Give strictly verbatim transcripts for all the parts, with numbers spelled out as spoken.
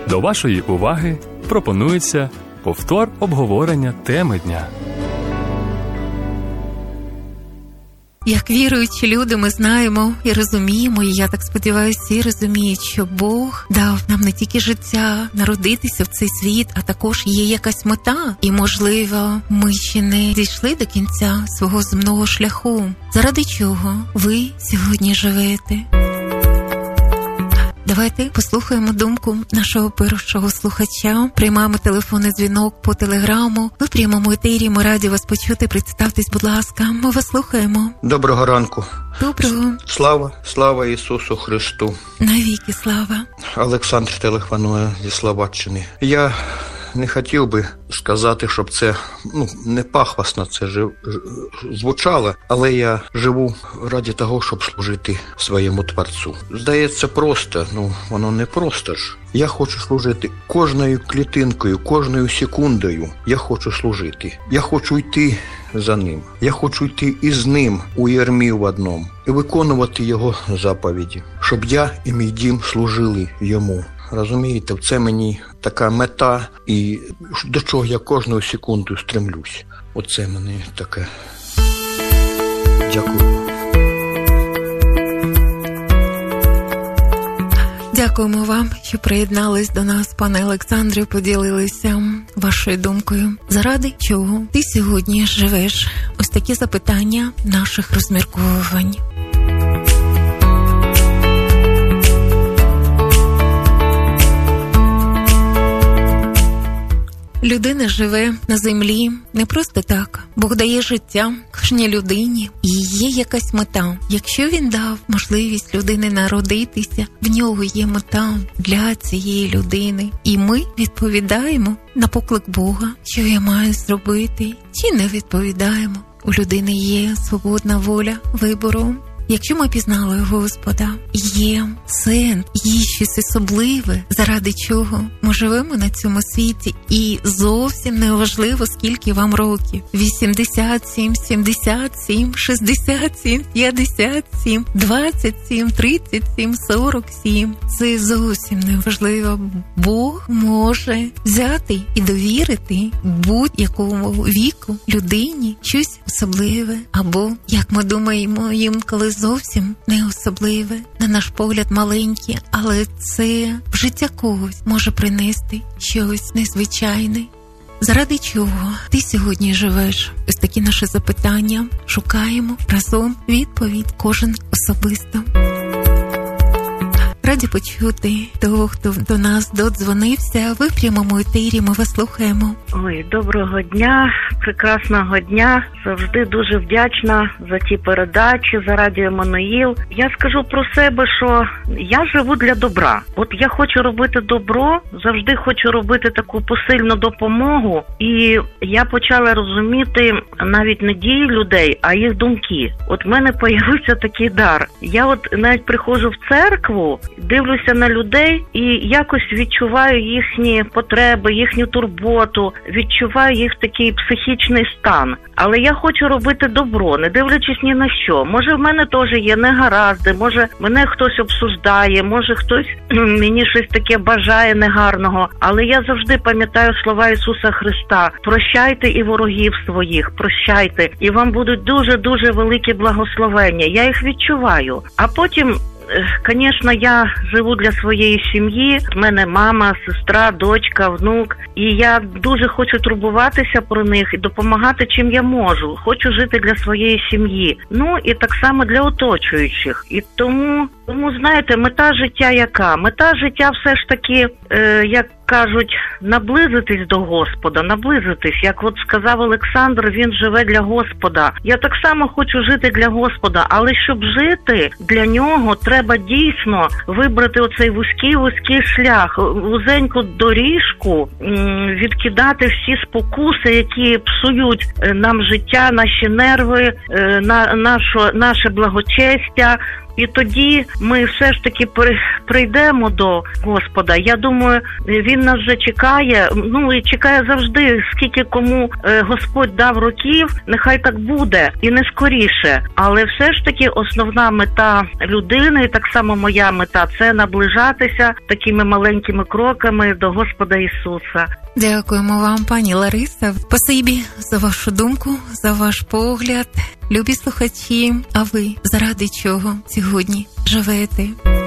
До вашої уваги пропонується повтор обговорення теми дня. Як віруючі люди, ми знаємо і розуміємо, і я так сподіваюся, всі розуміють, що Бог дав нам не тільки життя, народитися в цей світ, а також є якась мета. І, можливо, ми ще не дійшли до кінця свого земного шляху. Заради чого ви сьогодні живете? Давайте послухаємо думку нашого першого слухача. Приймаємо телефонний дзвінок по телеграму. Ви в прямому етері, ми раді вас почути. Представтесь, будь ласка. Ми вас слухаємо. Доброго ранку. Доброго. Слава, слава Ісусу Христу. Навіки слава. Олександр телефонує зі Словаччини. Я не хотів би сказати, щоб це, ну, не пафосно це жив, звучало, але я живу ради того, щоб служити своєму Творцю. Здається, просто, ну, воно не просто ж. Я хочу служити кожною клітинкою, кожною секундою. Я хочу служити. Я хочу йти за ним. Я хочу йти із ним у ярмі в одному і виконувати його заповіді, щоб я і мій дім служили йому. Розумієте, це мені така мета, і до чого я кожну секунду стремлюсь. Оце мені таке. Дякую. Дякуємо вам, що приєднались до нас, пане Олександре, поділилися вашою думкою. Заради чого ти сьогодні живеш? Ось такі запитання наших розмірковувань. Людина живе на землі не просто так. Бог дає життя кожній людині, і є якась мета. Якщо він дав можливість людини народитися, в нього є мета для цієї людини. І ми відповідаємо на поклик Бога, що я маю зробити, чи не відповідаємо. У людини є свободна воля вибору. Якщо ми пізнали Господа, є сенс, є щось особливе, заради чого ми живемо на цьому світі, і зовсім не важливо, скільки вам років. вісімдесят сім, сімдесят сім, шістдесят сім, п'ятдесят сім, двадцять сім, тридцять сім, сорок сім. Це зовсім не важливо. Бог може взяти і довірити будь-якому віку людині щось особливе. Або, як ми думаємо, інколи зовсім не особливе, на наш погляд маленьке, але це в життя когось може принести щось незвичайне. Заради чого ти сьогодні живеш? Ось такі наші запитання. Шукаємо разом відповідь, кожен особисто. Раді почути того, хто до нас додзвонився. Ви в прямому етері, ми вас слухаємо. Ой, доброго дня, прекрасного дня. Завжди дуже вдячна за ті передачі, за Радіо Еммануїл. Я скажу про себе, що я живу для добра. От я хочу робити добро, завжди хочу робити таку посильну допомогу. І я почала розуміти навіть не дії людей, а їх думки. От в мене появився такий дар. Я от навіть приходжу в церкву, дивлюся на людей і якось відчуваю їхні потреби, їхню турботу, відчуваю їх такий психічний стан. Але я хочу робити добро, не дивлячись ні на що. Може, в мене теж є негаразди, може, мене хтось обсуждає, може, хтось мені щось таке бажає негарного. Але я завжди пам'ятаю слова Ісуса Христа: «Прощайте і ворогів своїх, прощайте, і вам будуть дуже-дуже великі благословення». Я їх відчуваю. А потім, звісно, я живу для своєї сім'ї. У мене мама, сестра, дочка, внук. І я дуже хочу турбуватися про них і допомагати, чим я можу. Хочу жити для своєї сім'ї. Ну, і так само для оточуючих. І тому, тому знаєте, мета життя яка? Мета життя все ж таки, е, як кажуть, наблизитись до Господа, наблизитись. Як от сказав Олександр, він живе для Господа. Я так само хочу жити для Господа, але щоб жити для нього, треба дійсно вибрати оцей вузький-вузький шлях, вузеньку доріжку, відкидати всі спокуси, які псують нам життя, наші нерви, на, нашу, наше благочестя. І тоді ми все ж таки прийдемо до Господа. Я думаю, Він нас вже чекає, ну і чекає завжди, скільки кому Господь дав років, нехай так буде, і не скоріше. Але все ж таки основна мета людини, і так само моя мета, це наближатися такими маленькими кроками до Господа Ісуса. Дякуємо вам, пані Лариса. Спасибі за вашу думку, за ваш погляд. Любі слухачі, а ви заради чого сьогодні живете?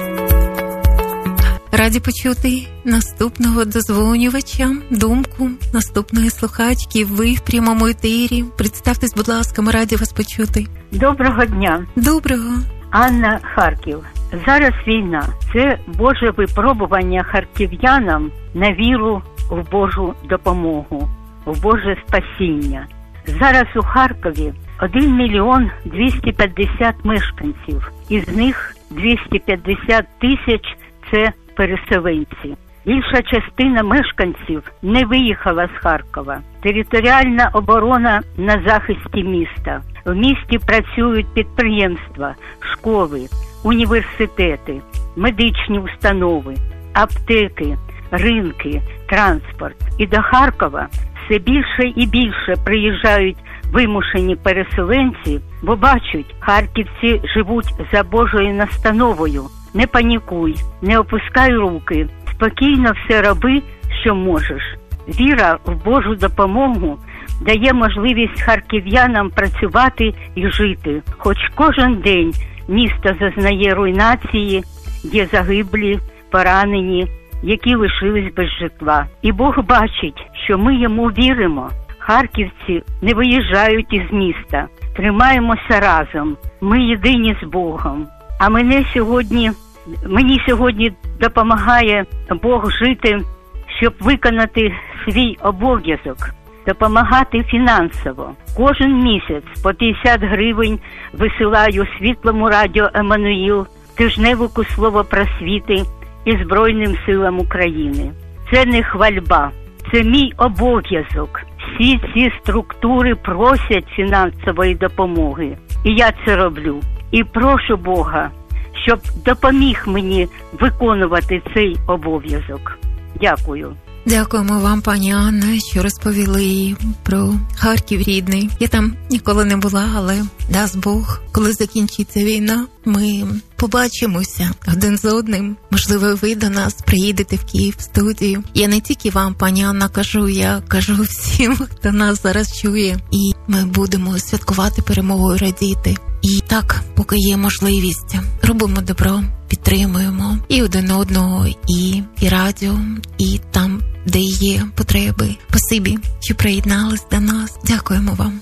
Раді почути наступного дозвонювача, думку наступної слухачки. Ви в прямому етері. Представтесь, будь ласка, ми раді вас почути. Доброго дня. Доброго. Анна, Харків. Зараз війна. Це Боже випробування харків'янам на віру в Божу допомогу, в Боже спасіння. Зараз у Харкові один мільйон двісті п'ятдесят мешканців. Із них двісті п'ятдесят тисяч – це переселенці. Більша частина мешканців не виїхала з Харкова. Територіальна оборона на захисті міста. В місті працюють підприємства, школи, університети, медичні установи, аптеки, ринки, транспорт. І до Харкова все більше і більше приїжджають вимушені переселенці, бо бачать, харківці живуть за Божою настановою. Не панікуй, не опускай руки, спокійно все роби, що можеш. Віра в Божу допомогу дає можливість харків'янам працювати і жити. Хоч кожен день місто зазнає руйнації, є загиблі, поранені, які лишились без житла. І Бог бачить, що ми йому віримо. Харківці не виїжджають із міста. Тримаємося разом. Ми єдині з Богом. А мене сьогодні, мені сьогодні допомагає Бог жити, щоб виконати свій обов'язок, допомагати фінансово. Кожен місяць по п'ятдесят гривень висилаю Світлому радіо «Еммануїл», тижневику «Слово просвіти» і Збройним силам України. Це не хвальба, це мій обов'язок. Всі ці структури просять фінансової допомоги. І я це роблю. І прошу Бога, щоб допоміг мені виконувати цей обов'язок. Дякую. Дякуємо вам, пані Анна, що розповіли про Харків рідний. Я там ніколи не була, але дасть Бог, коли закінчиться війна, ми побачимося один з одним. Можливо, ви до нас приїдете в Київ в студію. Я не тільки вам, пані Анна, кажу, я кажу всім, хто нас зараз чує. І ми будемо святкувати перемогу і радіти. І так, поки є можливість, робимо добро, підтримуємо і один одного, і, і радіо, і там, де є потреби. Спасибі, що приєднались до нас. Дякуємо вам.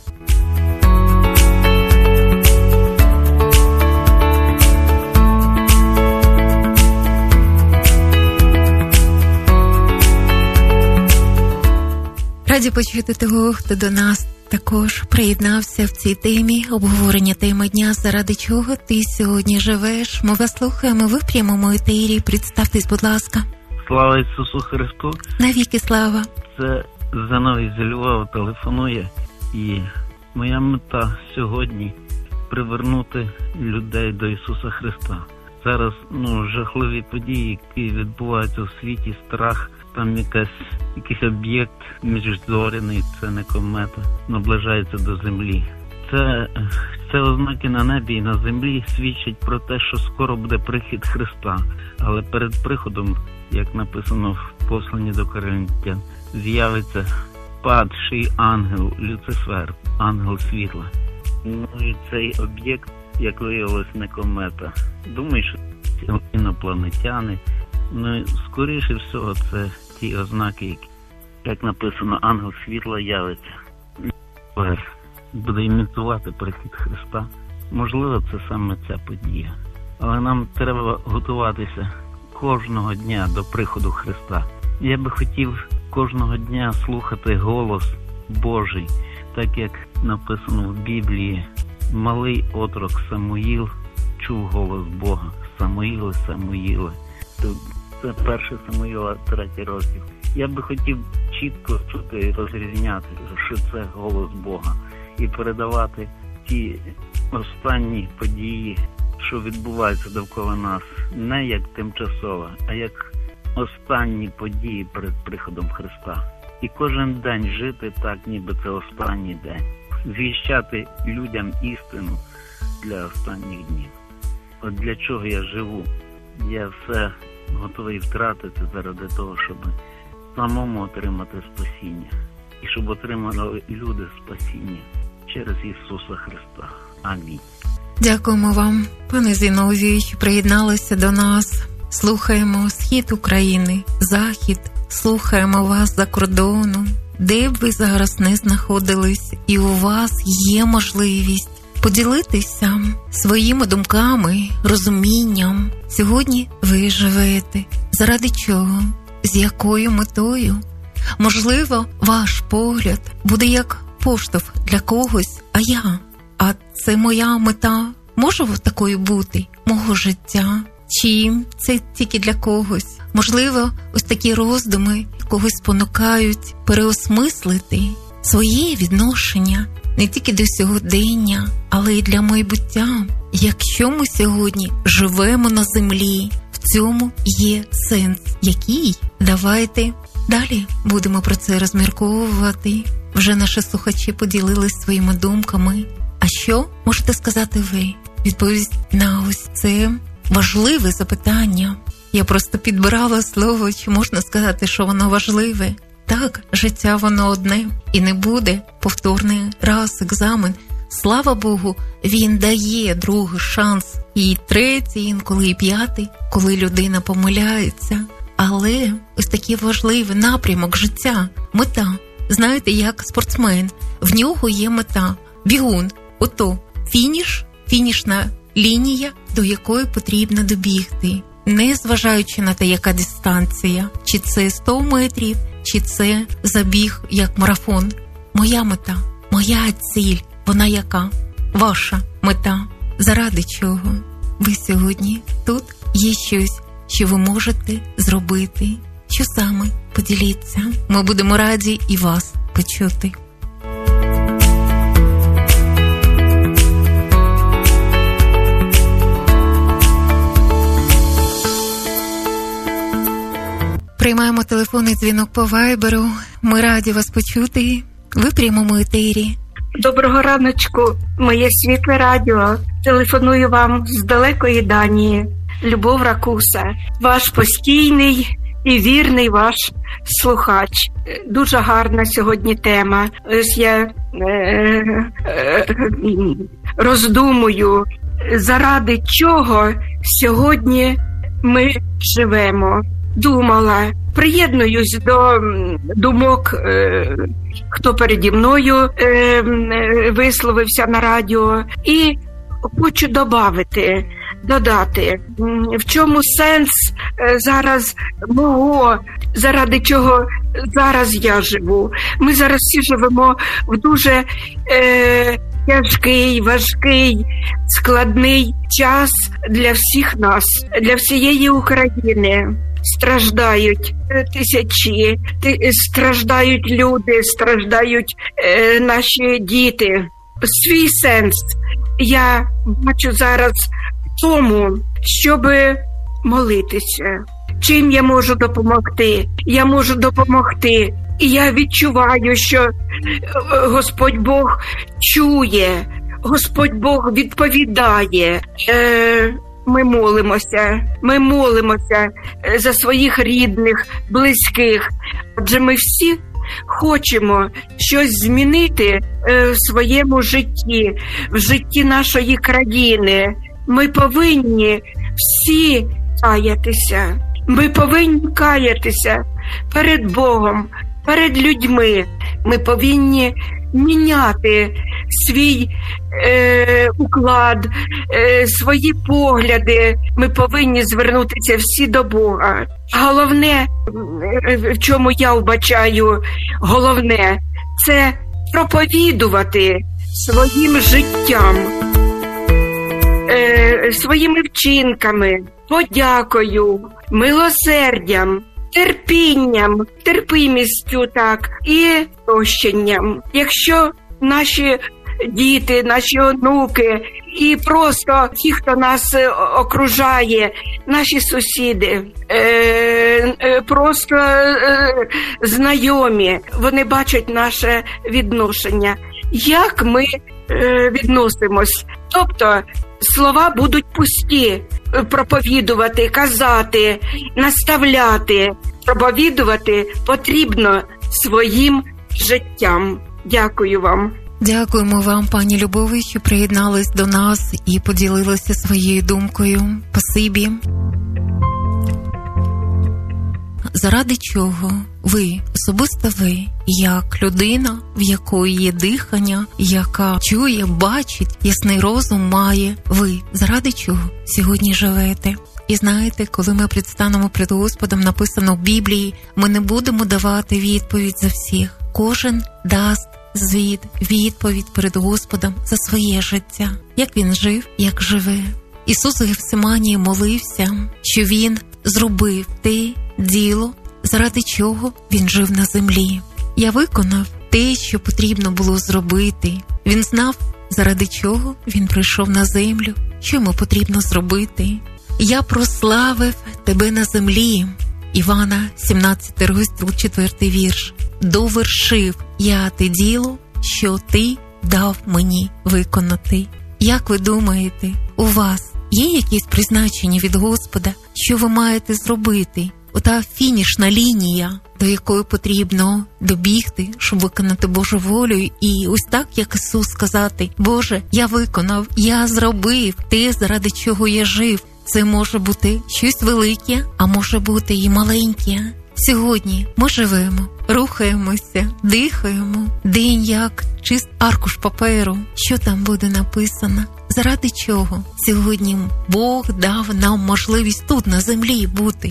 Раді почути того, хто до нас також приєднався в цій темі, обговорення теми дня, заради чого ти сьогодні живеш. Ми вас слухаємо, ви в прямому етері. Представтесь, будь ласка. Слава Ісусу Христу! Навіки слава! Це Зиновій зі Львова телефонує, і моя мета сьогодні – привернути людей до Ісуса Христа. Зараз ну, жахливі події, які відбуваються у світі, страх, там якась, якийсь об'єкт міжзоряний, це не комета, наближається до землі. Це, це ознаки на небі і на землі свідчать про те, що скоро буде прихід Христа. Але перед приходом, як написано в посланні до Коринтян, з'явиться падший ангел Люцифер, ангел світла. Ну і цей об'єкт, як виявилось, не комета. Думаю, що це інопланетяни. Ну, скоріше всього, це ті ознаки, які, як написано, ангел світла явиться. Буде імітувати прихід Христа. Можливо, це саме ця подія. Але нам треба готуватися кожного дня до приходу Христа. Я би хотів кожного дня слухати голос Божий, так як написано в Біблії. Малий отрок Самуїл чув голос Бога. Самуїле, Самуїле. Це перше Самуїла, третій розділ. Я би хотів чітко чути і розрізняти, що це голос Бога. І передавати ті останні події, що відбувається довкола нас, не як тимчасово, а як останні події перед приходом Христа. І кожен день жити так, ніби це останній день. Звіщати людям істину для останніх днів. От для чого я живу? Я все готовий втратити заради того, щоб самому отримати спасіння. І щоб отримали люди спасіння через Ісуса Христа. Амінь. Дякуємо вам, пане Зіновію, що приєдналися до нас. Слухаємо схід України, захід, слухаємо вас за кордоном. Де б ви зараз не знаходились, і у вас є можливість поділитися своїми думками, розумінням. Сьогодні ви живете. Заради чого? З якою метою? Можливо, ваш погляд буде як поштовх для когось, а я. А це моя мета. Може такою бути? Мого життя? Чи це тільки для когось? Можливо, ось такі роздуми когось спонукають переосмислити своє відношення не тільки до сьогодення, але й для майбуття. Якщо ми сьогодні живемо на землі, в цьому є сенс. Який? Давайте далі будемо про це розмірковувати. Вже наші слухачі поділились своїми думками. А що можете сказати ви? Відповідь на ось це важливе запитання. Я просто підбирала слово, чи можна сказати, що воно важливе. Так, життя воно одне, і не буде повторний раз екзамен. Слава Богу, він дає другий шанс, і третій, інколи і п'ятий, коли людина помиляється. Але ось такий важливий напрямок життя, мета. Знаєте, як спортсмен, в нього є мета. Бігун, ото фініш, фінішна лінія, до якої потрібно добігти. Не зважаючи на те, яка дистанція, чи це сто метрів, чи це забіг як марафон. Моя мета, моя ціль, вона яка? Ваша мета. Заради чого ви сьогодні тут? Є щось, що ви можете зробити. Що саме? Поділіться. Ми будемо раді і вас почути. Приймаємо телефонний дзвінок по вайберу. Ми раді вас почути. Ви в прямому етері. Доброго раночку, моє світле радіо. Телефоную вам з далекої Данії. Любов Ракуса. Ваш постійний і вірний ваш слухач. Дуже гарна сьогодні тема. Ось я е, е, роздумую, заради чого сьогодні ми живемо. Думала, приєднуюсь до думок, е, хто переді мною е, висловився на радіо, і хочу додати, додати, в чому сенс е, зараз мого, заради чого зараз я живу. Ми зараз всі живемо в дуже е, тяжкий, важкий, складний час для всіх нас, для всієї України. Страждають тисячі, страждають люди, страждають е, наші діти. Свій сенс я бачу зараз в тому, щоб молитися. Чим я можу допомогти? Я можу допомогти. І я відчуваю, що Господь Бог чує, Господь Бог відповідає. Е, Ми молимося, ми молимося за своїх рідних, близьких, адже ми всі хочемо щось змінити в своєму житті, в житті нашої країни. Ми повинні всі каятися, ми повинні каятися перед Богом, перед людьми. Ми повинні міняти свій е, уклад, е, свої погляди. Ми повинні звернутися всі до Бога. Головне, в чому я вбачаю, головне, це проповідувати своїм життям, е, своїми вчинками, подякою, милосердям, терпінням, терпимістю, так, і прощенням. Якщо наші діти, наші онуки і просто ті, хто нас окружає, наші сусіди, е, е, просто е, знайомі, вони бачать наше відношення. Як ми е, відносимось? Тобто слова будуть пусті. Проповідувати, казати, наставляти. Проповідувати потрібно своїм життям. Дякую вам. Дякуємо вам, пані Любові, що приєднались до нас і поділилися своєю думкою. Спасибі. Заради чого ви, особисто ви, як людина, в якої є дихання, яка чує, бачить, ясний розум має, ви, заради чого сьогодні живете? І знаєте, коли ми предстанемо перед Господом, написано в Біблії, ми не будемо давати відповідь за всіх. Кожен дасть звіт, відповідь перед Господом за своє життя. Як він жив, як живе. Ісус у Гефсиманії молився, що він зробив те діло, заради чого він жив на землі. Я виконав те, що потрібно було зробити. Він знав, заради чого він прийшов на землю, що йому потрібно зробити. Я прославив тебе на землі. Івана, сімнадцятий розділ, четвертий вірш. Довершив я те діло, що ти дав мені виконати. Як ви думаєте, у вас є якісь призначення від Господа, що ви маєте зробити? Ота фінішна лінія, до якої потрібно добігти, щоб виконати Божу волю. І ось так, як Ісус, сказати: Боже, я виконав, я зробив те, заради чого я жив. Це може бути щось велике, а може бути і маленьке. Сьогодні ми живемо, рухаємося, дихаємо. День як чист аркуш паперу. Що там буде написано? Заради чого сьогодні Бог дав нам можливість тут, на землі, бути?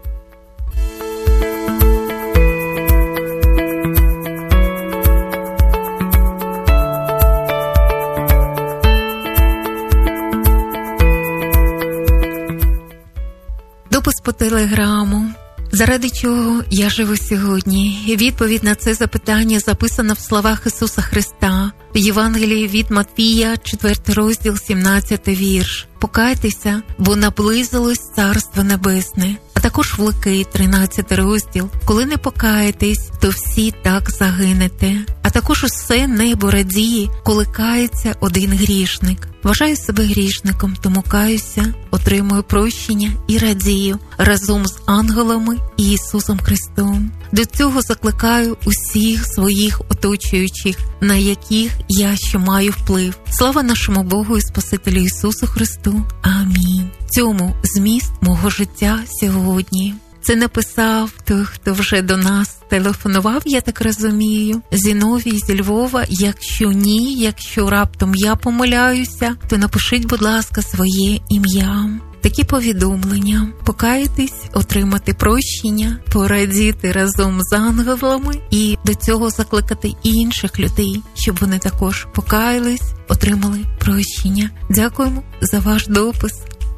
Допис по телеграму. Заради чого я живу сьогодні? Відповідь на це запитання записана в словах Ісуса Христа в Євангелії від Матвія, четвертий розділ, сімнадцятий вірш. Покайтеся, бо наблизилось Царство Небесне. А також в Луки, тринадцятий розділ. Коли не покаєтесь, то всі так загинете. А також усе небо радіє, коли кається один грішник. Вважаю себе грішником, тому каюся, отримую прощення і радію разом з ангелами і Ісусом Христом. До цього закликаю усіх своїх оточуючих, на яких я ще маю вплив. Слава нашому Богу і Спасителю Ісусу Христу. Амінь. В цьому зміст мого життя сьогодні. Це написав той, хто вже до нас телефонував, я так розумію, Зіновій зі Львова. Якщо ні, якщо раптом я помиляюся, то напишіть, будь ласка, своє ім'я. Такі повідомлення: покаятись, отримати прощення, порадіти разом з ангелами і до цього закликати інших людей, щоб вони також покаялись, отримали прощення. Дякуємо за ваш допис.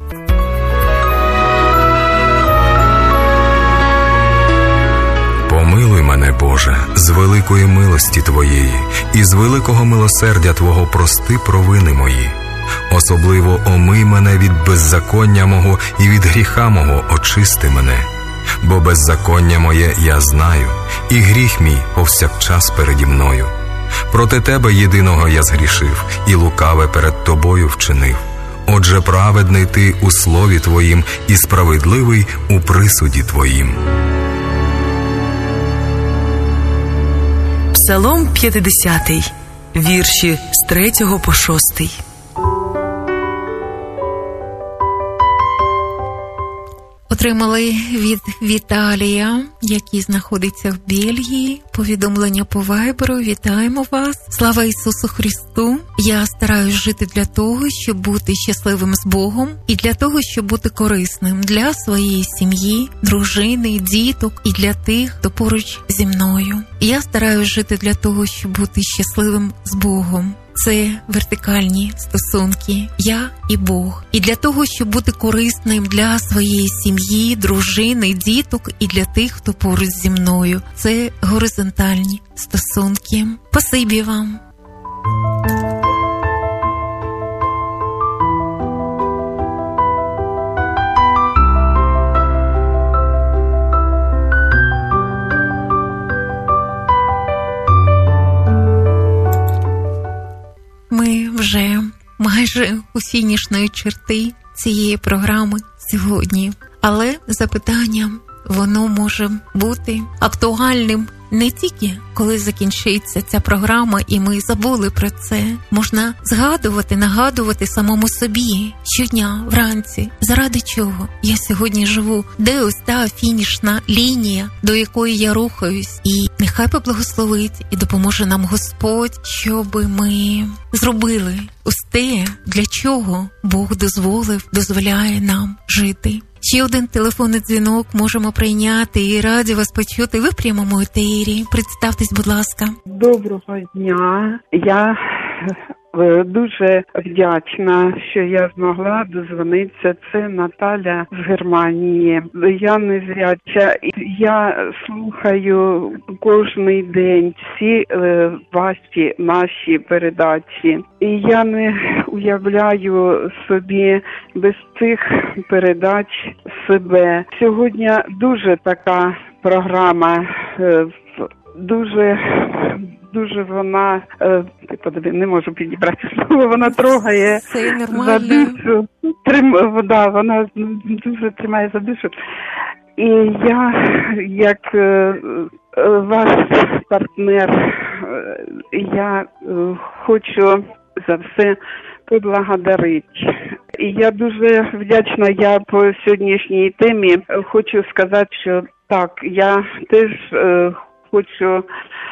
Помилуй мене, Боже, з великої милості Твоєї і з великого милосердя Твого прости провини мої. Особливо омий мене від беззаконня мого і від гріха мого очисти мене. Бо беззаконня моє я знаю, і гріх мій повсякчас переді мною. Проти Тебе єдиного я згрішив, і лукаве перед Тобою вчинив. Отже, праведний Ти у слові Твоїм і справедливий у присуді Твоїм. Псалом п'ятдесятий, вірші з третього по шостий. Отримали від Віталія, який знаходиться в Бельгії, повідомлення по вайберу. Вітаємо вас. Слава Ісусу Христу. Я стараюсь жити для того, щоб бути щасливим з Богом і для того, щоб бути корисним для своєї сім'ї, дружини, діток і для тих, хто поруч зі мною. Я стараюсь жити для того, щоб бути щасливим з Богом. Це вертикальні стосунки, я і Бог. І для того, щоб бути корисним для своєї сім'ї, дружини, діток і для тих, хто поруч зі мною. Це горизонтальні стосунки. Спасибі вам. майже у фінішної черти цієї програми сьогодні. Але запитання, воно може бути актуальним не тільки коли закінчиться ця програма і ми забули про це. Можна згадувати, нагадувати самому собі щодня, вранці, заради чого я сьогодні живу, де ось та фінішна лінія, до якої я рухаюсь. І нехай поблагословить і допоможе нам Господь, щоб ми зробили ось те, для чого Бог дозволив, дозволяє нам жити. Ще один телефонний дзвінок можемо прийняти і раді вас почути. Ви в прямому етері. Представтесь, будь ласка. Доброго дня. Я дуже вдячна, що я змогла дозвонитися. Це Наталя з Германії. Я незряча. Я слухаю кожний день всі ваші наші передачі. І я не уявляю собі без цих передач себе. Сьогодні дуже така програма, дуже... Дуже вона, е, подиви, не можу підібрати слово, вона трогає за душу. Трим, да, вона дуже тримає за душу. І я, як е, ваш партнер, е, я е, хочу за все поблагодарити. І я дуже вдячна, я по сьогоднішній темі хочу сказати, що так, я теж е, хочу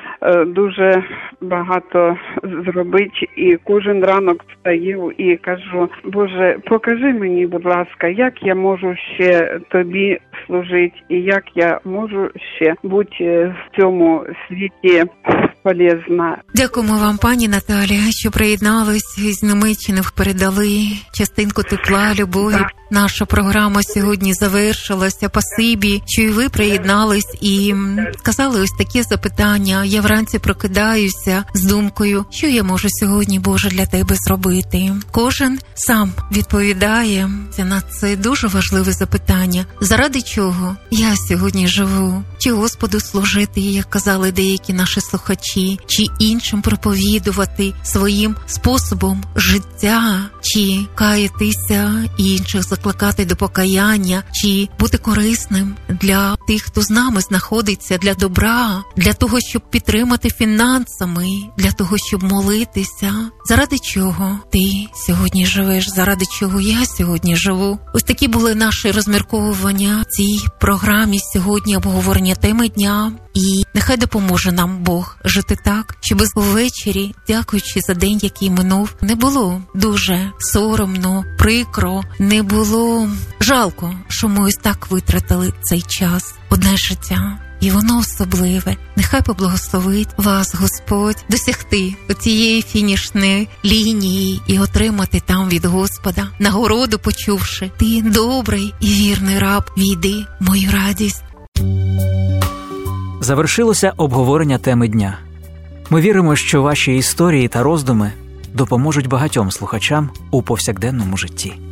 дуже багато зробити, і кожен ранок встаю і кажу: Боже, покажи мені, будь ласка, як я можу ще тобі служити, і як я можу ще бути в цьому світі полезна. Дякуємо вам, пані Наталя, що приєднались з Німеччини, передали частинку тепла, любові. Так. Наша програма сьогодні завершилася. Спасибі, що і ви приєднались і сказали ось такі запитання. Я вранці прокидаюся з думкою, що я можу сьогодні, Боже, для тебе зробити. Кожен сам відповідає на це дуже важливе запитання. Заради чого я сьогодні живу? Чи Господу служити, як казали деякі наші слухачі, чи іншим проповідувати своїм способом життя, чи каятися і інших закликати до покаяння, чи бути корисним для тих, хто з нами знаходиться, для добра, для того, щоб підтримати фінансами, для того, щоб молитися. Заради чого ти сьогодні живеш? Заради чого я сьогодні живу? Ось такі були наші розмірковування в цій програмі сьогодні, обговорення теми дня. І нехай допоможе нам Бог жити так, щоб ввечері, дякуючи за день, який минув, не було дуже соромно, прикро, не було жалко, що ми ось так витратили цей час, одне життя. І воно особливе. Нехай поблагословить вас Господь досягти оцієї фінішної лінії і отримати там від Господа нагороду, почувши: ти добрий і вірний раб, війди в мою радість. Завершилося обговорення теми дня. Ми віримо, що ваші історії та роздуми допоможуть багатьом слухачам у повсякденному житті.